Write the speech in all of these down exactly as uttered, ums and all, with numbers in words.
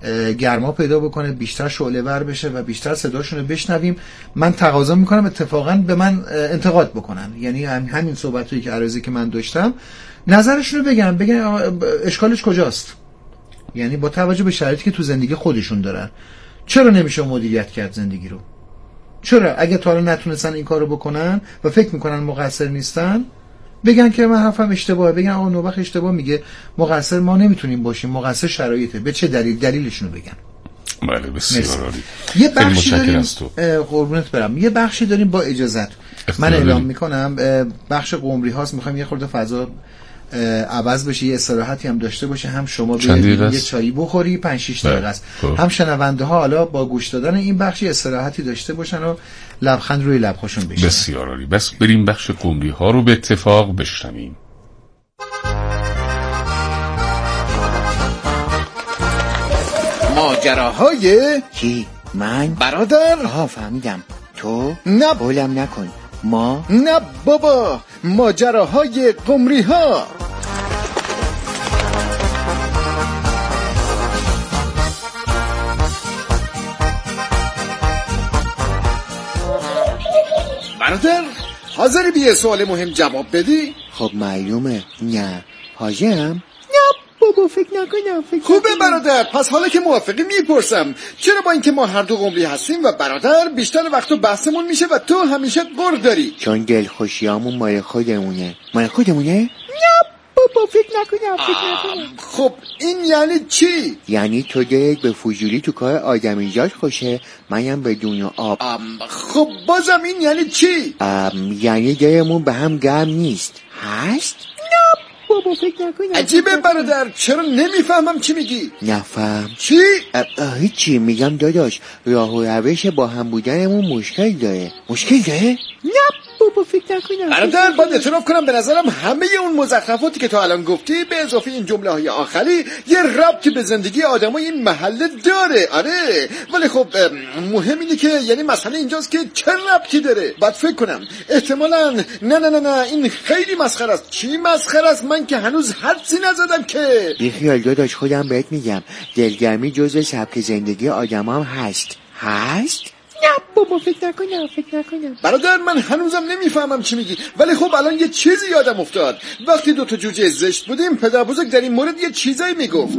گرما پیدا بکنه، بیشتر شعله ور بشه و بیشتر صداشون رو بشنویم. من تقاضا میکنم اتفاقا به من انتقاد بکنن، یعنی همین صحبتایی که عرضی که من داشتم نظرشون رو بگن، بگن اشکالش کجاست، یعنی با توجه به شرایطی که تو زندگی خودشون دارن چرا نمیشه مدیریت کرد زندگی رو؟ چرا اگه تا حالا نتونستن این کارو بکنن و فکر میکنن مقصر نیستن، بگن که من حرفم اشتباهه، بگن آقا نوبخت اشتباه میگه، مقصر ما نمیتونیم باشیم، مقصر شرایطه. به چه دلیل؟ دلیلشون رو بگن. بله بسیار عالی. یه بخشی داریم قربونت برم، یه بخشی داریم با اجازت من اعلام میکنم، بخش قمری هاست، میخوایم یه خورده فضا عوض بشه، یه استراحتی هم داشته باشه، هم شما برید یه چایی بخوری، پنج شش دقیقه است، هم شنونده ها حالا با گوش دادن این بخشی استراحتی داشته باشن و لبخند روی لب‌هاشون بشه. بسیار عالی. بس بریم بخش قمری ها رو به اتفاق بشنویم. ماجراهای کی؟ من؟ برادر؟ آها فهمیدم. تو؟ نه بولم نکن. ما؟ نه بابا، ماجراهای قمری ها. برادر حاضری به یه سوال مهم جواب بدی؟ خب معلومه. نه حاضرم. بابا فکر نکنم فکر خوبه برادر، پس حالا که موافقی میپرسم چرا با اینکه ما هر دو قمری هستیم و برادر بیشتر وقت و بحثمون میشه و تو همیشه قر داری؟ چون دلخوشیامون مال خودمونه. مال خودمونه؟ نه بابا فکر نکنم فکر نکنم. خب این یعنی چی؟ یعنی تو دلت به فضولی تو کار آدمیزاد خوشه، منم به دنیا آب. خب بازم این یعنی چی؟ یعنی دلمون به هم گرم نیست. هست؟ نه بابا فکر نکنم. عجیبه برادر، چرا نمیفهمم چی میگی؟ نفهم. چی؟ هیچی، میگم داداش راه و روش با هم بودنمون مشکل داره. مشکل داره؟ نه بابا فکر نکنم. برادر باید اعتراف کنم به نظرم همه اون مزخرفاتی که تو الان گفتی به اضافه این جمله های آخری یه ربطی به زندگی آدمای این محله داره. آره ولی خب مهم اینه که یعنی مسئله اینجاست که چه ربطی داره. بعد فکر کنم احتمالاً نه نه نه نه این خیلی مسخره است. چی مسخره است؟ من که هنوز حدسی نزدم که. بیخیال داداش، خودم بهت میگم دلگرمی جزء سبک زندگی آدم هم هست. هست؟ نه بابا فکر نکنم فکر نکنم. برادر من هنوزم نمیفهمم چی میگی، ولی خب الان یه چیزی یادم افتاد. وقتی دوتا جوجه زشت بودیم پدر بزرگ در این مورد یه چیزایی میگفت.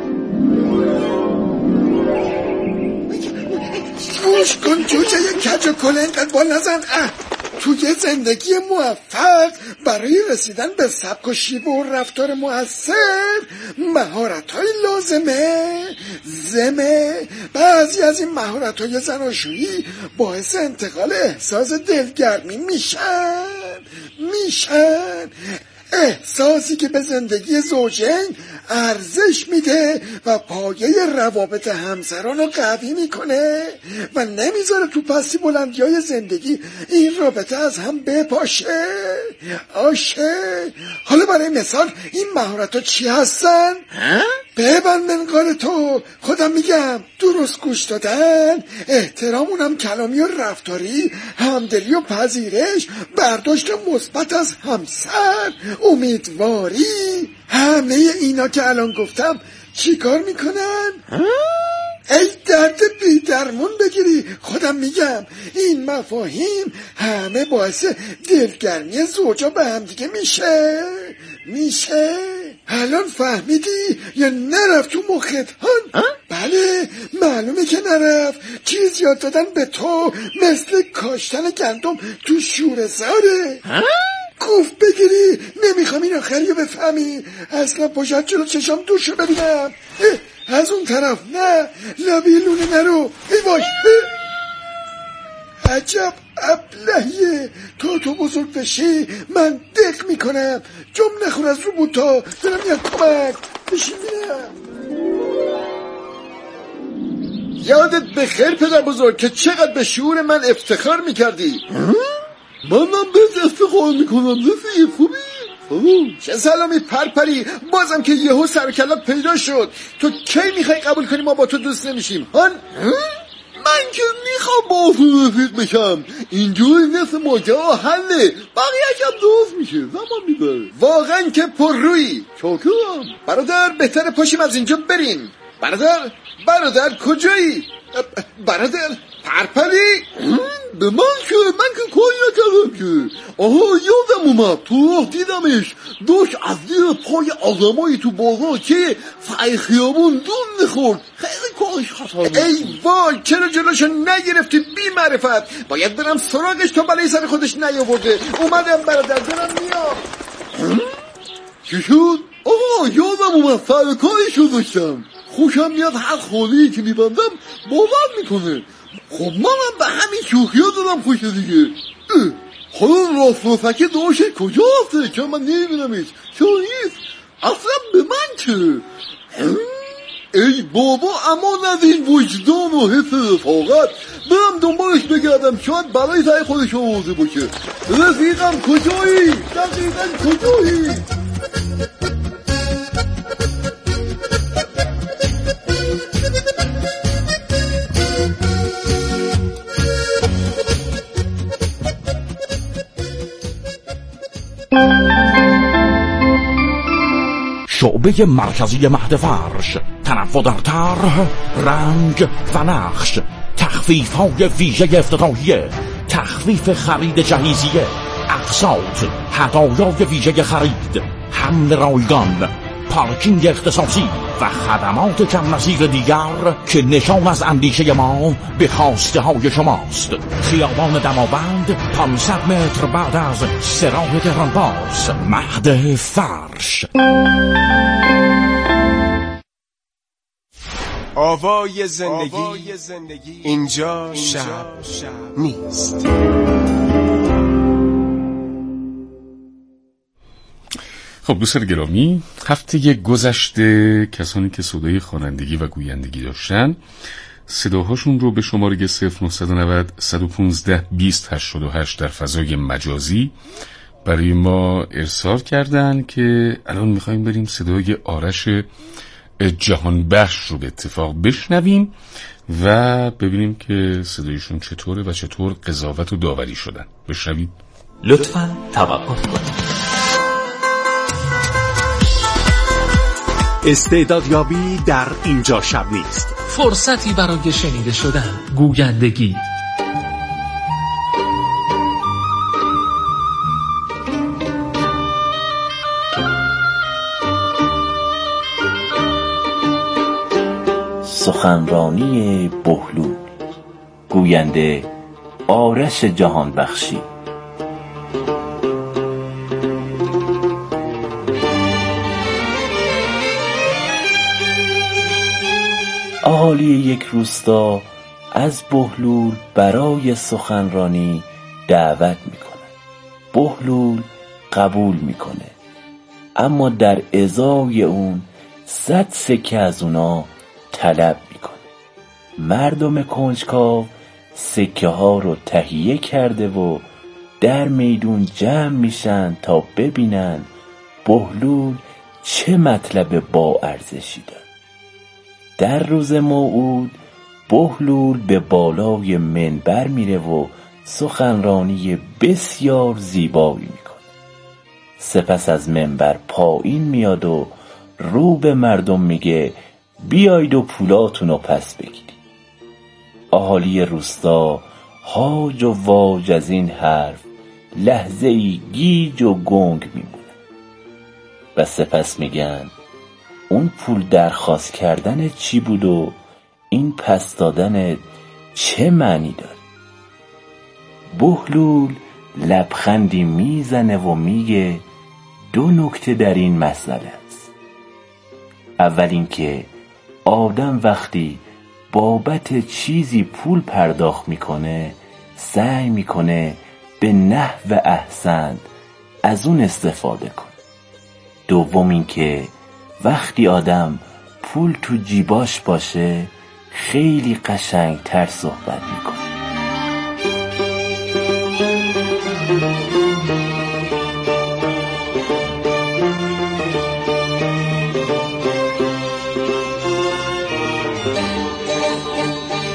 گوش کن جوجه کج و کله اینقدر بال نزن. اه توی زندگی موفق برای رسیدن به سبک و شیوه و رفتار مؤثر مهارت‌های لازمه زمه. بعضی از این مهارت‌های زناشویی باعث انتقال احساس دلگرمی میشن میشن احساسی که به زندگی زوجین ارزش میده و پایه روابط همسران رو قوی میکنه و نمیذاره تو پستی بلندی های زندگی این رابطه از هم بپاشه. آشه حالا برای مثال این مهارت ها چی هستن؟ ببند منقار تو، خودم میگم. درست گوش دادن، احترام اونم کلامی و رفتاری، همدلی و پذیرش، برداشت مثبت از همسر، امیدواری. همه اینا که الان گفتم چی کار میکنن؟ ای درد بی درمون بگیری. خودم میگم این مفاهیم همه باعث دلگرمی زوجا به هم دیگه میشه میشه الان فهمیدی یا نرفت تو مخت؟ هن؟ بله معلومه که نرفت. چیز یاد دادن به تو مثل کاشتن گندم تو شوره زاره. گفت بگیری. نمیخوام این آخریو بفهمی. اصلا پشت جلو چشام دوشو ببینم. از اون طرف نه، لبی لونه نرو. ای وای عجب ابلهیه. تو تو بزرگ بشی من دق میکنم. جم نخور از رو بوتا. دارم یک کمک بشین میرم. یادت بخیر پدر بزرگ که چقدر به شعور من افتخار میکردی. منم بهت افتخار میکنم. نفیه خوبی؟ چه سلامی پرپری. بازم که یهو سر و کلات پیدا شد. تو کی میخوای قبول کنی ما با تو دوست نمیشیم؟ هن؟ من که میخوام با تو رفیق بشم. اینجوری مثل ماجرا حله. بقیه کم درست میشه، زمان میبره. واقعا که پر روی. چاکرم برادر. بهتره پاشیم از اینجا بریم. برادر برادر کجایی؟ برادر پرپری؟ به من که من که کاری نکردم که. آها یادم اومد تو راه دیدمش داشت از زیر پای آدمایی تو بازار که فعی خیابون دون نخورد. خیلی کارش خطا بود. ای وای چرا جلوشو نگرفتی بی معرفت؟ باید برم سراغش تا بلای سر خودش نیاورده. اومدم برادر دارم میام. چی شد؟ آها یادم اومد سر کارشو داشتم. خوشم میاد هر خالی که میبندم باور میکنه. خب منم به همین شوخی ها دادم خوش دیگه. حالا راست راستکه داشته کجا هسته که من نمیبینمش؟ چرا نیست؟ اصلا به من چه؟ ای بابا اما ندین وجدان و حس رفاقت. برم دنبالش بگردم شاید برای سعی خودش آورده باشه. رفیقم کجایی؟ دقیقا کجایی؟ شعبه مرکزی مهد فرش، تنوع در طرح، رنگ و نقش، تخفیف های ویژه افتتاحیه، تخفیف خرید جهیزیه، اقساط، هدایای ویژه خرید، حمل رایگان، پارکینگ اختصاصی و خدمات کم نظیر دیگر که نشان از اندیشه ما به خواسته های شماست. خیابان دماوند پانصد متر بعد از سراح تهران باز، مهد فرش. آوای زندگی, آوای زندگی اینجا شب نیست. خب دوستان گرامی، هفته گذشته کسانی که صدای خوانندگی و گویندگی داشتن صداهاشون رو به شماره صفر نه نه صفر صد و پانزده بیست هشتاد و هشت در فضای مجازی برای ما ارسال کردن که الان میخوایم بریم صدای آرش جهانبخش رو به اتفاق بشنویم و ببینیم که صدایشون چطوره و چطور قضاوت و داوری شدن. بشنوید. لطفاً توقف کنید. استعدادیابی در اینجا شب نیست. فرصتی برای شنیده شدن، گویندگی. سخنرانی بهلول، گوینده آرش جهانبخشی. اهالی یک روستا از بهلول برای سخنرانی دعوت میکنه. بهلول قبول میکنه، اما در ازای اون صد سکه از اونا طلب میکنه. مردم کنجکاو سکه ها رو تهیه کرده و در میدون جمع میشن تا ببینن بهلول چه مطلب با ارزشی داره. در روز موعود بهلول به بالای منبر میره و سخنرانی بسیار زیبایی میکنه. سپس از منبر پایین میاد و رو به مردم میگه بیایید و پولاتونو پس بگیرید. اهالی روستا هاج و واج از این حرف لحظه ای گیج و گنگ میمونن و سپس میگن اون پول درخواست کردن چی بود و این پس دادن چه معنی داره؟ بهلول لبخندی میزنه و میگه دو نکته در این مسئله است. اول اینکه آدم وقتی بابت چیزی پول پرداخت میکنه سعی میکنه به نحو احسن از اون استفاده کنه. دوم اینکه وقتی آدم پول تو جیباش باشه خیلی قشنگ تر صحبت میکنه.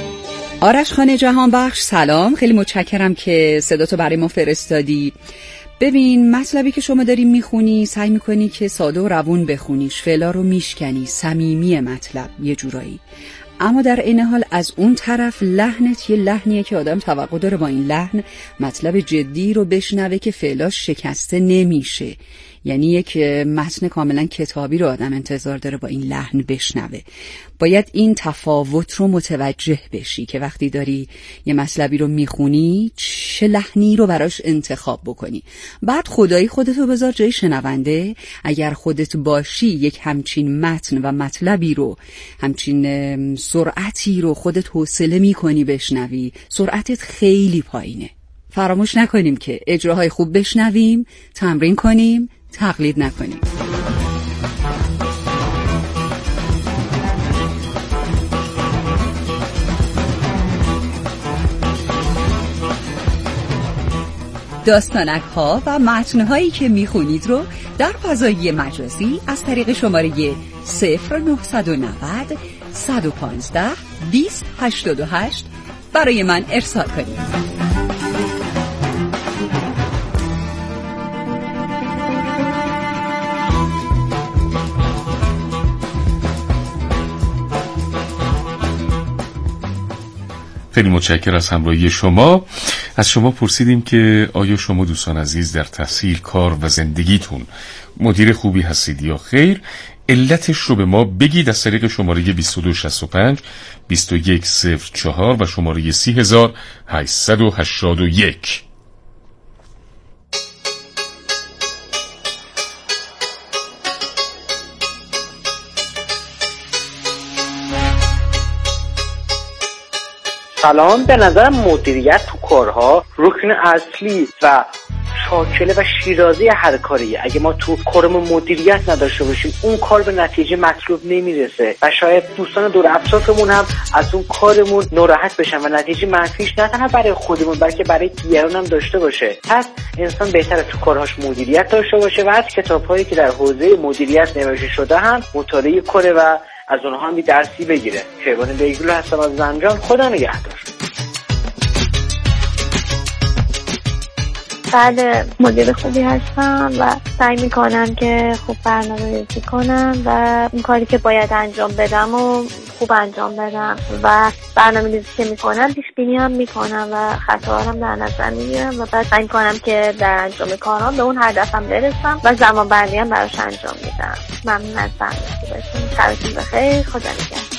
آرش خان جهانبخش سلام، خیلی متشکرم که صداتو برای ما فرستادی. ببین مطلبی که شما داری میخونی سعی میکنی که ساده و روون بخونیش، فعلا رو میشکنی، صمیمی مطلب یه جورایی، اما در این حال از اون طرف لحنت یه لحنیه که آدم توقع داره با این لحن مطلب جدی رو بشنوه که فعلاش شکسته نمیشه. یعنی یک متن کاملا کتابی رو آدم انتظار داره با این لحن بشنوه. باید این تفاوت رو متوجه بشی که وقتی داری یه مطلبی رو میخونی چه لحنی رو براش انتخاب بکنی. بعد خدایی خودتو بذار جای شنونده. اگر خودت باشی یک همچین متن و مطلبی رو، همچین سرعتی رو خودت حوصله میکنی بشنوی، سرعتت خیلی پایینه. فراموش نکنیم که اجراهای خوب بشنویم، تمرین کنیم، تقلید نکنیم. داستانک ها و متن هایی که میخونید رو در فضای مجازی از طریق شماره صفر نهصد و نود صد و پانزده بیست هشتاد و هشت برای من ارسال کنید. خیلی متشکرم از همراهی شما. از شما پرسیدیم که آیا شما دوستان عزیز در تحصیل، کار و زندگیتون مدیر خوبی هستید یا خیر؟ علتش رو به ما بگید از طریق شماره بیست و دو شصت و پنج بیست و یک صفر چهار و شماره سی هزار هشتصد و هشتاد و یک. سلام. به نظرم مدیریت تو کارها رکن اصلی و شاکله و شیرازه هر کاریه. اگه ما تو کارمون مدیریت نداشته باشیم اون کار به نتیجه مطلوب نمیرسه و شاید دوستان دور اطرافمون هم از اون کارمون ناراحت بشن و نتیجه منفیش نه تنها برای خودمون بلکه برای دیگران هم داشته باشه. پس انسان بهتره تو کارهاش مدیریت داشته باشه و از کتاب‌هایی که در حوزه مدیریت نوشته شده هم مطالعه کنه و از اونها هم درسی بگیره. شیبان بیگلو هستم از زنجان. خدا نگهدار. بله، مدیر خوبی هستم و سعی میکنم که خوب برنامه‌ریزی کنم و اون کاری که باید انجام بدم و خوب انجام بدم و برنامه‌ریزی که میکنم پیش بینی هم میکنم و خطاها هم در نظر میگیرم و بعد سعی میکنم که در انجام کارام به اون هدفم برسم و زمان بندی هم براش انجام میدم. ممنون از برنامه‌ریزیتون. شبتون بخیر. خدا نگهدار.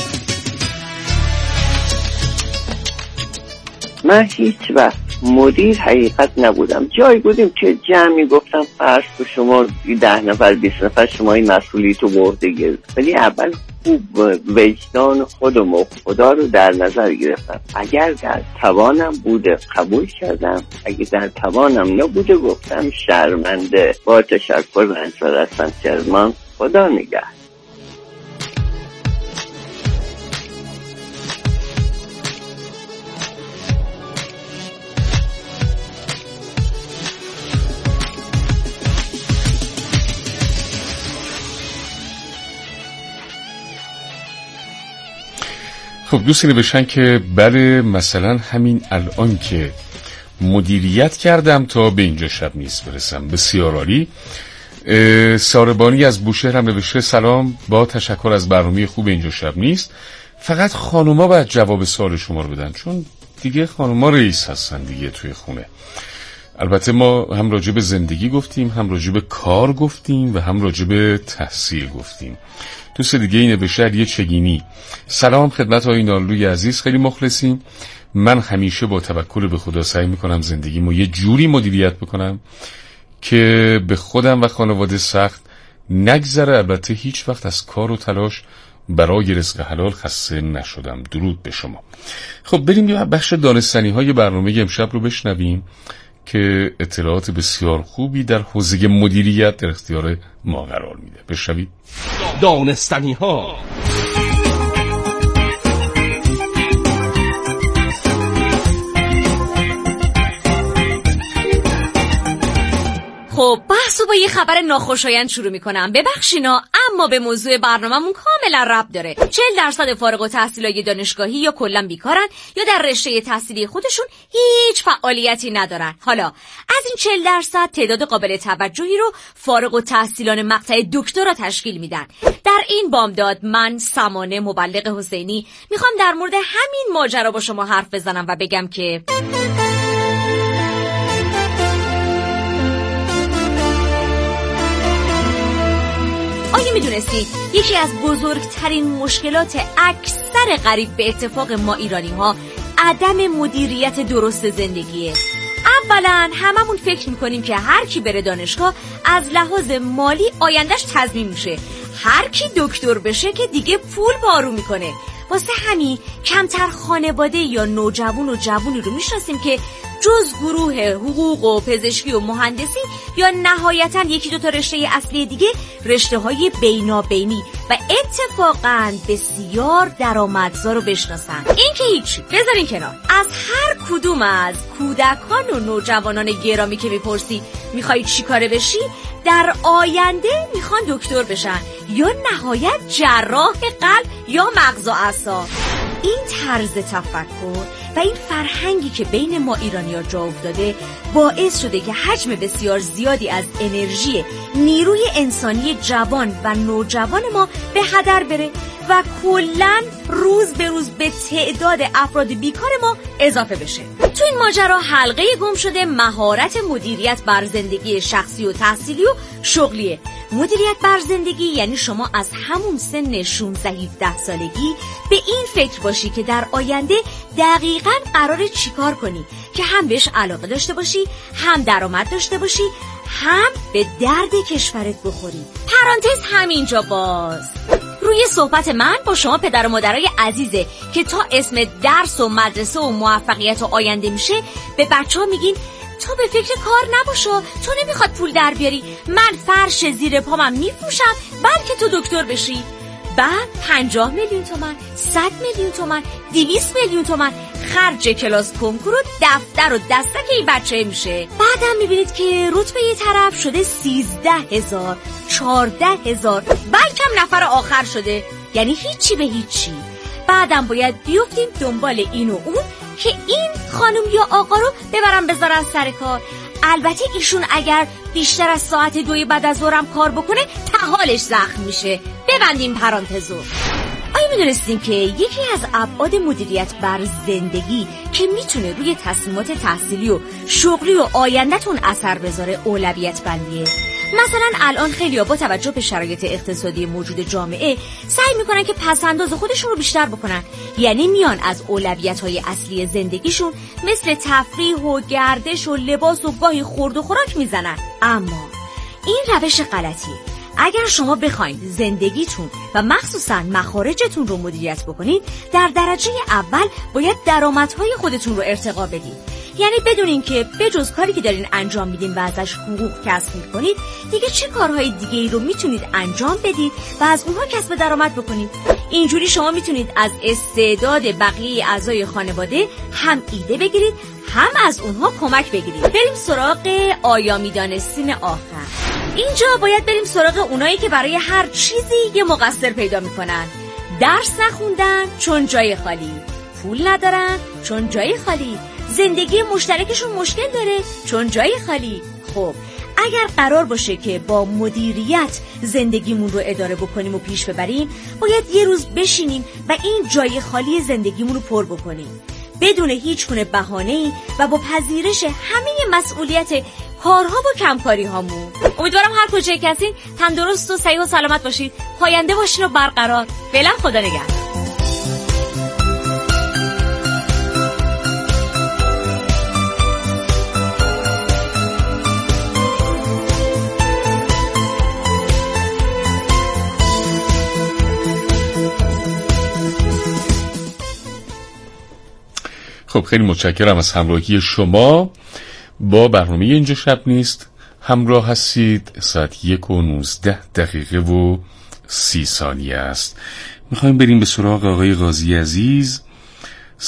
من هیچ وقت مدیر حقیقت نبودم. جایی بودیم که جمعی گفتم فرض تو شما ده نفر بیست نفر شما این مسئولیت رو برده گرفت، ولی اول خوب وجدان خودم و خدا رو در نظر گرفتم. اگر در توانم بوده قبول کردم، اگر در توانم نبوده گفتم شرمنده. با تشکر و انصار هستم چرمان. خدا نگهدار. خب دوستی نوشتن که بله مثلا همین الان که مدیریت کردم تا به اینجا شب نیست برسم. بسیار عالی. ساربانی از بوشهر هم نوشته سلام، با تشکر از برنامه خوب اینجا شب نیست. فقط خانوما باید جواب سوال شما رو بدن چون دیگه خانوما رئیس هستن دیگه توی خونه. البته ما هم راجع به زندگی گفتیم، هم راجع به کار گفتیم و هم راجع به تحصیل گفتیم. دوست دیگه این نوشته علی چگینی سلام خدمت آقای نالوی عزیز، خیلی مخلصیم. من همیشه با توکل به خدا سعی میکنم زندگیمو یه جوری مدیریت بکنم که به خودم و خانواده سخت نگذره. البته هیچ وقت از کار و تلاش برای رزق حلال خسته نشدم. درود به شما. خب بریم یه بخش دانستنی های برنامه امشب رو بشنویم که اطلاعات بسیار خوبی در حوزه مدیریت در اختیار ما قرار میده. بشنوید. دانستنی ها. خب بحث امروز با یه خبر ناخوشایند شروع میکنم. ببخشینا، اما به موضوع برنامه‌مون کاملا ربط داره. چهل درصد فارغ التحصیلای دانشگاهی یا کلا بیکارن یا در رشته تحصیلی خودشون هیچ فعالیتی ندارن. حالا از این چهل درصد تعداد قابل توجهی رو فارغ التحصیلان مقطع دکترا تشکیل میدن. در این بامداد من سمانه مبلغ حسینی میخوام در مورد همین ماجرا با شما حرف بزنم و بگم که آیا میدونستی یکی از بزرگترین مشکلات اکثر قریب به اتفاق ما ایرانی ها عدم مدیریت درست زندگیه؟ اولا هممون فکر میکنیم که هر کی بره دانشگاه از لحاظ مالی آیندهش تضمین میشه، هر کی دکتر بشه که دیگه پول بارو میکنه. واسه همین کمتر خانواده یا نوجوان و جوونی رو میشناسیم که جز گروه حقوق و پزشکی و مهندسی یا نهایتاً یکی دو تا رشته اصلی دیگه رشته های بینابینی و اتفاقاً بسیار درآمدزا رو بشناسن. این که هیچی، بذارین کنار. از هر کدوم از کودکان و نوجوانان گرامی که میپرسی میخوای چی کاره بشی، در آینده میخوان دکتر بشن یا نهایت جراح قلب یا مغز و اعصاب. این طرز تفکر و این فرهنگی که بین ما ایرانی‌ها جا افتاده باعث شده که حجم بسیار زیادی از انرژی نیروی انسانی جوان و نوجوان ما به هدر بره و کلاً روز به روز به تعداد افراد بیکار ما اضافه بشه. تو این ماجرا حلقه گم شده مهارت مدیریت بر زندگی شخصی و تحصیلی و شغلیه. مدیریت بر زندگی یعنی شما از همون سن شانزده هفده سالگی به این فکر باشی که در آینده دقیقاً قراره چیکار کنی که هم بهش علاقه داشته باشی، هم درآمد داشته باشی، هم به درد کشورت بخوری. پرانتز همینجا باز. روی صحبت من با شما پدر و مادرای عزیزه که تا اسم درس و مدرسه و موفقیت و آینده میشه به بچه ها میگین تو به فکر کار نباشو، تو نمیخواد پول در بیاری، من فرش زیر پامم میفروشم بلکه تو دکتر بشی. بعد پنجاه میلیون تومن، صد میلیون تومن، دویست میلیون تومن خرج کلاس کنکور و دفتر و دستک این بچه میشه. بعدم میبینید که رتبه یه طرف شده سیزده هزار، چارده هزار، بلکم نفر آخر شده، یعنی هیچی به هیچی. بعدم باید بیفتیم دنبال این و اون که این خانم یا آقا رو ببرم بذارن سر کار. البته ایشون اگر بیشتر از ساعت دوی بعد از ظهرم کار بکنه تحالش زخم میشه. ببندیم پرانتزو. آیا میدونستین که یکی از ابعاد مدیریت بر زندگی که میتونه روی تصمیمات تحصیلی و شغلی و آینده‌تون اثر بذاره اولویت بندیه؟ مثلا الان خیلی‌ها با توجه به شرایط اقتصادی موجود جامعه سعی میکنن که پس‌انداز خودشون رو بیشتر بکنن، یعنی میان از اولویت‌های اصلی زندگیشون مثل تفریح و گردش و لباس و گاهی خورد و خوراک میزنن. اما این روش غلطیه. اگر شما بخواید زندگیتون و مخصوصا مخارجتون رو مدیریت بکنید، در درجه اول باید درآمدهای خودتون رو ارتقا بدید. یعنی بدونین که بجز کاری که دارین انجام میدین و ازش حقوق کسب میکنید، دیگه چه کارهای دیگه‌ای رو میتونید انجام بدید و از اونها کسب درآمد بکنید. اینجوری شما میتونید از استعداد بقیه اعضای خانواده هم ایده بگیرید، هم از اونها کمک بگیرید. بریم سراغ آیا میدانستین آخر. اینجا باید بریم سراغ اونایی که برای هر چیزی یه مقصر پیدا میکنن. درس نخوندن چون جای خالی، پول ندارن چون جای خالی، زندگی مشترکشون مشکل داره چون جای خالی. خب اگر قرار باشه که با مدیریت زندگیمون رو اداره بکنیم و پیش ببریم، باید یه روز بشینیم و این جای خالی زندگیمون رو پر بکنیم بدون هیچ گونه بهانه‌ای و با پذیرش همه مسئولیت کارها و کمکاری هامون. امیدوارم هر کجای کسین تندرست و صحیح و سلامت باشید، پاینده باشین و برقرار. فعلا خدا نگهدار. خب خیلی متشکرم از همراهی شما با برنامه اینجا شب نیست. همراه هستید. ساعت یک و نوزده دقیقه و سی ثانیه است. میخوایم بریم به سراغ آقای قاضی عزیز،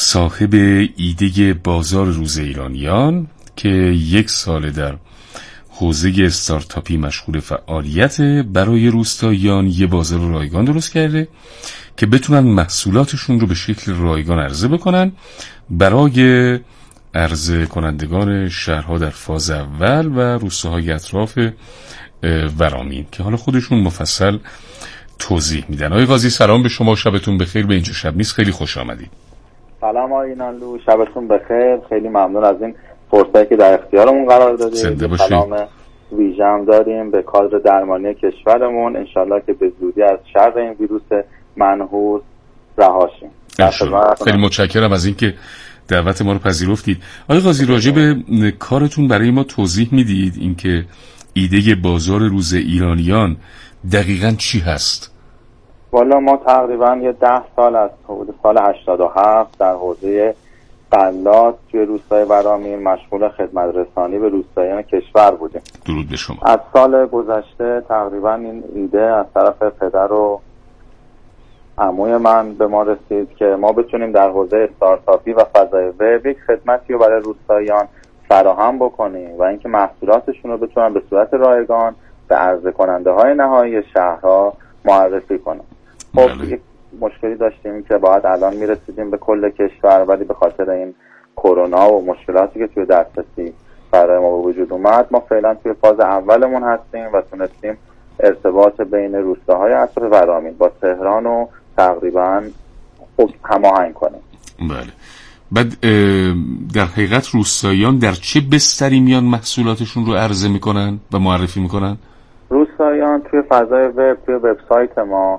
صاحب ایده بازار روز ایرانیان که یک سال در حوزه استارتاپی مشغول فعالیت برای روستاییان یه بازار رایگان درست کرده که بتونن محصولاتشون رو به شکل رایگان عرضه بکنن برای عرضه کنندگان شهرها در فاز اول و روستاهای اطراف ورامین که حالا خودشون مفصل توضیح میدن. آقای قاضی سلام به شما، شبتون بخیر. به اینجا شب نیست خیلی خوش آمدید. سلام آقای نالو، شبتون بخیر. خیلی ممنون از این فرصتی که در اختیارمون قرار دادید. زنده باشید. سلام ویژه‌ام داریم به کادر درمانی کشورمون، انشالله که به زودی از شر این ویروس منحوس رها شیم. خیلی متشکرم از اینکه دعوت ما رو پذیرفتید. آقای قاضی راجع به کارتون برای ما توضیح میدید اینکه ایده بازار روز ایرانیان دقیقاً چی هست؟ والا ما تقریبا یه ده سال از حدود سال هشتاد و هفت در حوزه غلات توی روستای ورامین مشغول خدمت رسانی به روستاییان کشور بودیم. درود به شما. از سال گذشته تقریبا این ایده از طرف پدر و عموی من به ما رسید که ما بتونیم در حوزه استارتاپی و فضای وب یک خدمتی رو برای روستاییان فراهم بکنیم و اینکه محصولاتشون رو بتونن به صورت رایگان به عرضه کننده های نهایی شهرها معرفی کنن. خب یک مشکلی داشتیم که باید الان میرسیدیم به کل کشور، ولی به خاطر این کرونا و مشکلاتی که توی دسترسی برای ما به وجود اومد ما فعلا توی فاز اولمون هستیم و تونستیم ارتباط بین روستاهای اطراف ورامین با تهران رو تقریبا هماهنگ کنیم. بله. بعد در حقیقت روستاییان در چه بستری میان محصولاتشون رو عرضه میکنن و معرفی میکنن؟ روستاییان توی فضای وب، توی وبسایت ما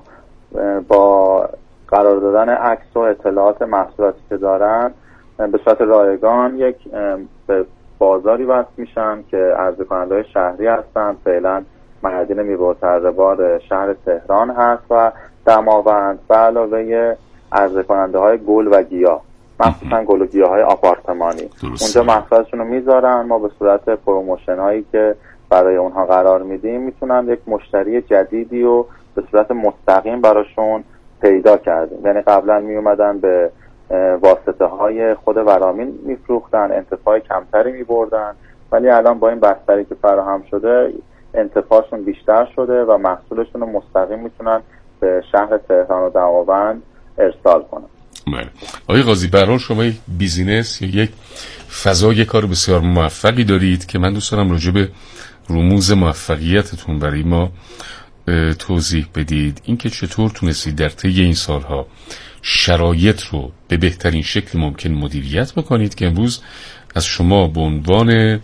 با قرار دادن عکس و اطلاعات محصولاتی که دارن به صورت رایگان یک به بازاری وصل میشن که عرضه کننده شهری هستن. فعلا معدن میوه و تره‌بار شهر تهران هست و دماوند به علاوه عرضه کننده های گل و گیاه، مخصوصا گل و گیاه های آپارتمانی. اونجا محصولاتشون رو میذارن، ما به صورت پروموشن هایی که برای اونها قرار میدیم میتونن یک مشتری جدیدی و به صورت مستقیم براشون پیدا کردیم. یعنی قبلا می اومدن به واسطه های خود ورامین میفروختن، انتفاع کمتری می بردن، ولی الان با این بستری که فراهم شده انتفاعشون بیشتر شده و محصولشون رو مستقیم میتونن به شهر تهران و دماوند ارسال کنن. بله. آقای قاضی برای شما یک بیزینس یا یک فضای کار بسیار موفقی دارید که من دوست دارم راجع به رموز موفقیتتون برای ما توضیح بدید. اینکه چطور تونستید در طی این سالها شرایط رو به بهترین شکل ممکن مدیریت بکنید که امروز از شما به عنوان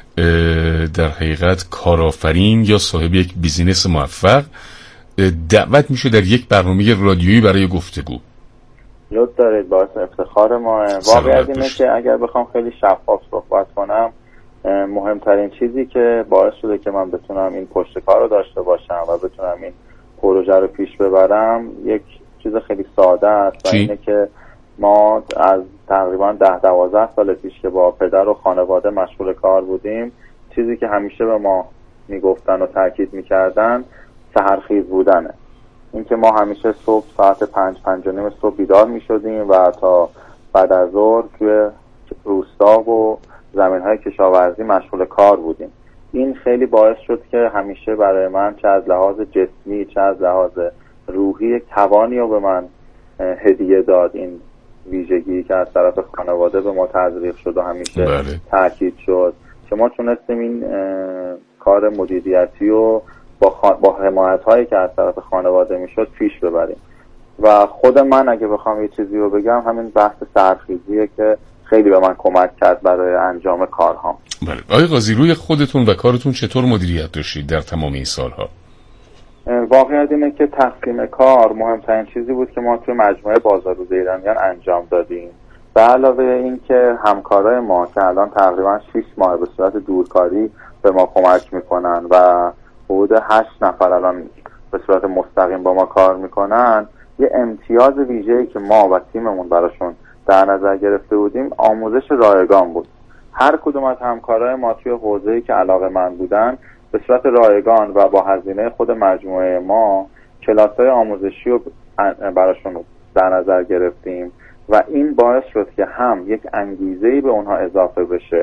در حقیقت کارآفرین یا صاحب یک بیزینس موفق دعوت میشه در یک برنامه رادیویی برای گفتگو. لطف دارید، باعث افتخار ما. واقعیت اینه که اگر بخوام خیلی شفاف صحبت کنم، مهمترین چیزی که باعث شده که من بتونم این پشت کار رو داشته باشم و بتونم این پروژه رو پیش ببرم یک چیز خیلی ساده است و اینه که ما از تقریبا ده دوازده سال پیش که با پدر و خانواده مشغول کار بودیم، چیزی که همیشه به ما میگفتن و تاکید میکردن سحرخیز بودنه. اینکه ما همیشه صبح ساعت پنج پنج و نیم صبح بیدار میشدیم و تا بعد از ظهر توی روستا و زمین‌های کشاورزی مشغول کار بودیم. این خیلی باعث شد که همیشه برای من چه از لحاظ جسمی چه از لحاظ روحی یک توانی رو به من هدیه داد. این ویژگی که از طرف خانواده به ما تزریق شد و همیشه بله. تاکید شد که ما تونستیم این کار مدیریتی رو با, خان... با حمایت‌هایی که از طرف خانواده میشد پیش ببریم. و خود من اگه بخوام یه چیزی رو بگم، همین بحث سرخیزیه که خیلی به من کمک کرد برای انجام کارهام. بله. آقای قاضی روی خودتون و کارتون چطور مدیریت داشتید در تمام این سالها؟ واقعیت اینه که تقسیم کار مهمترین چیزی بود که ما توی مجموعه بازار روز ایرانیان انجام دادیم. به علاوه این که همکارای ما که الان تقریبا شش ماه به صورت دورکاری به ما کمک میکنن و حدود هشت نفر الان به صورت مستقیم با ما کار میکنن، یه امتیاز ویژه‌ای که ما و تیممون براشون در نظر گرفته بودیم آموزش رایگان بود. هر کدوم از همکارای ما توی حوزه‌ای که علاقه‌مند بودن به صورت رایگان و با هزینه خود مجموعه ما کلاس‌های آموزشی رو براشون در نظر گرفتیم و این باعث شد که هم یک انگیزه‌ای به اونها اضافه بشه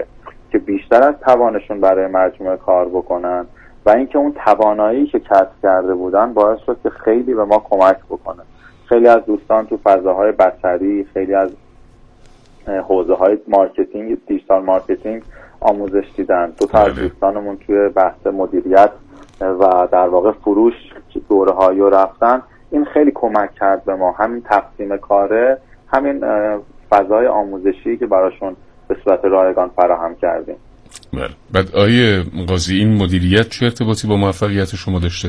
که بیشتر از توانشون برای مجموعه کار بکنن و اینکه اون توانایی که کسب کرده بودن باعث شد که خیلی به ما کمک بکنه. خیلی از دوستان تو فضاهای بصری، خیلی از حوزه های مارکتینگ، دیجیتال مارکتینگ آموزش دیدن. دو تا از دوستانمون توی بحث مدیریت و در واقع فروش دوره هایی رو رفتن. این خیلی کمک کرد به ما، همین تقسیم کاره، همین فضای آموزشی که براشون به صورت رایگان فراهم کردیم. بله. بعد آیه قاضی، این مدیریت چه ارتباطی با موفقیت شما داشته؟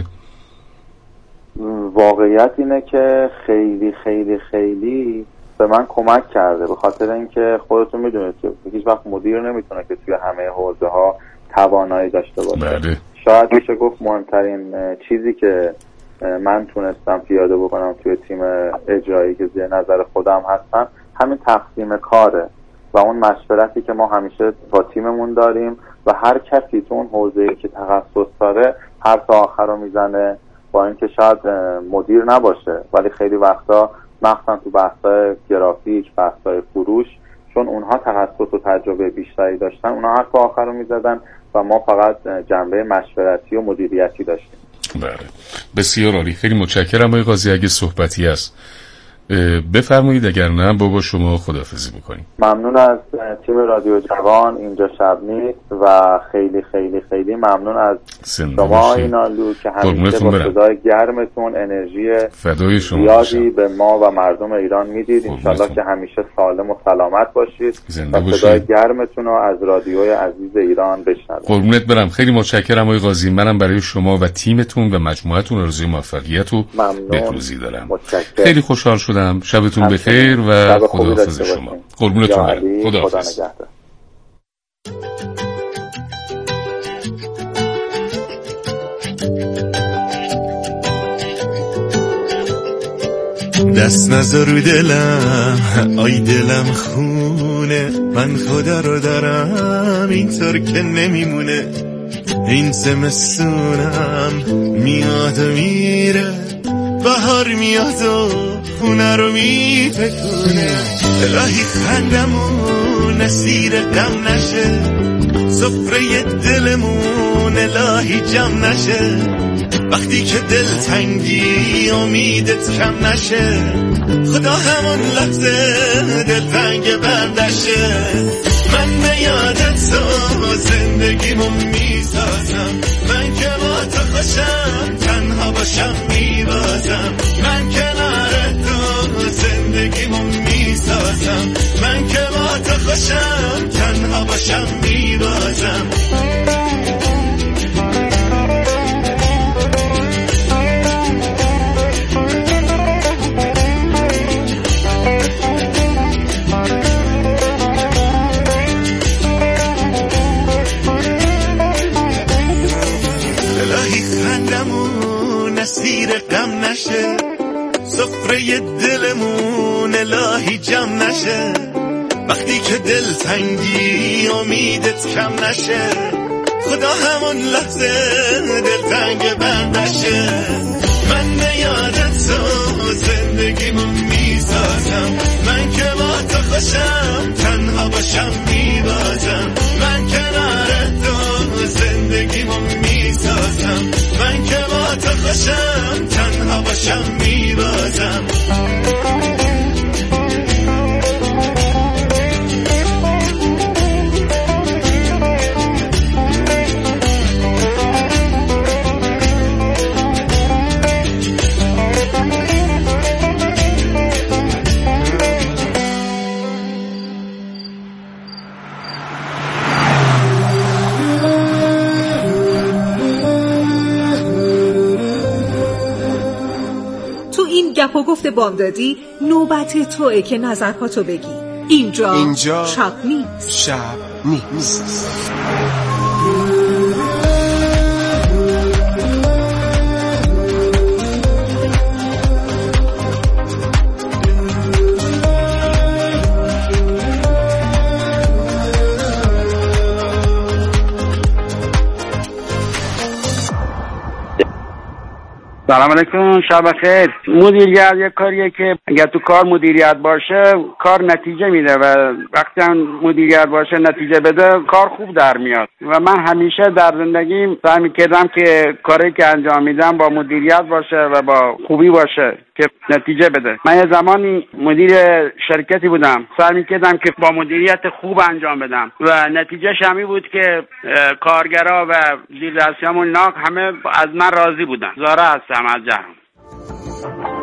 واقعیت اینه که خیلی خیلی خیلی به من کمک کرده، به خاطر اینکه خودتون میدونید که هیچ وقت مدیر نمیتونه که توی همه حوزه ها توانایی داشته باشه. بله. شاید میشه گفت مهمترین چیزی که من تونستم پیاده بکنم توی تیم اجرایی که زیر نظر خودم هستن همین تقسیم کاره و اون مشورتی که ما همیشه با تیممون داریم و هر کسی تو اون حوزه‌ای که تخصص داره حرف آخر رو میزنه، با اینکه شاید مدیر نباشه ولی خیلی وقتا مخصوصا تو بحث‌های گرافیک، بحث‌های فروش، چون اونها تخصص و تجربه بیشتری داشتن، اونها حرف آخر رو میزدن و ما فقط جنبه مشورتی و مدیریتی داشتیم. بله، بسیار عالی. خیلی متشکرم آقای قاضی. اگه صحبتی هست بفرمایید، اگر نه با شما خداحافظی میکنیم. ممنون از تیم رادیو جوان اینجا شب نیست و خیلی خیلی خیلی ممنون از شما اینالو که همیشه با صدای گرمتون انرژی زیادی به ما و مردم ایران میدید. انشالله که همیشه سالم و سلامت باشید و صدای گرمتون رو از رادیوی عزیز ایران بشنوید. قربونت برم. خیلی متشکرم آقای قاضی. منم برای شما و تیمتون و مجموعتون آرزوی موفقیت و بهروزی دارم. متشکرم. خیلی خوشحال شدم. شبتون بخیر و خداحافظ شما. قربونتون برم. خداحافظ. دست نذار رو دلم، آی دلم خونه، من خدا رو دارم اینطور که نمیمونه. این زمستونم میاد و میره، بهار میاد و خونه رو میتکونه. الهی خندمون اسیر غم نشه، سفره دلمون الهی جمع نشه. وقتی که دل تنگی امیدت کم نشه، خدا همون لحظه دل تنگ بردشه. من به یادت تو زندگیمو میسازم، من که با تو خوشم تنها باشم میبازم. من کنار تو زندگیمو میسازم، من که با تو خوشم تنها باشم میبازم. اسیر غم نشه، سفره دلمون الهی جمع نشه. وقتی که دل تنگی امیدت کم نشه، خدا همون لحظه دل تنگ بردشه. من به یادت تو زندگیمو میسازم، من که با تو خوشم تنها باشم میبازم. من کنار تو زندگیمو میسازم، من که با تو خوشم تنها باشم میبازم. گپ و گفت بامدادی نوبت توئه که نظرهاتو بگی. اینجا, اینجا شب نیست. شب نیست. سلام علیکم، شب خیر. مدیریت یک کاریه که اگر تو کار مدیریت باشه کار نتیجه میده و وقتی هم مدیریت باشه نتیجه بده کار خوب در میاد و من همیشه در زندگیم سعی میکردم که کاری که انجام میدم با مدیریت باشه و با خوبی باشه که نتیجه بده. من یه زمانی مدیر شرکتی بودم، سعی میکردم که با مدیریت خوب انجام بدم و نتیجه شمی بود که کارگرها و زیر دستیامون همه از من راضی بودن. زاره هستم از جهان.